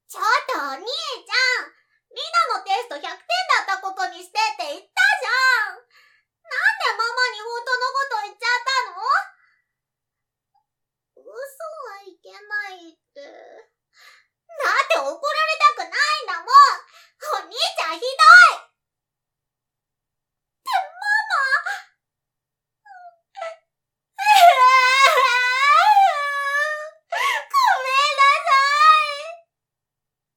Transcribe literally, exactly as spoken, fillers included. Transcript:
ちょっとお兄ちゃん、リナのテストひゃくてんだったことにしてって言ったじゃん。なんで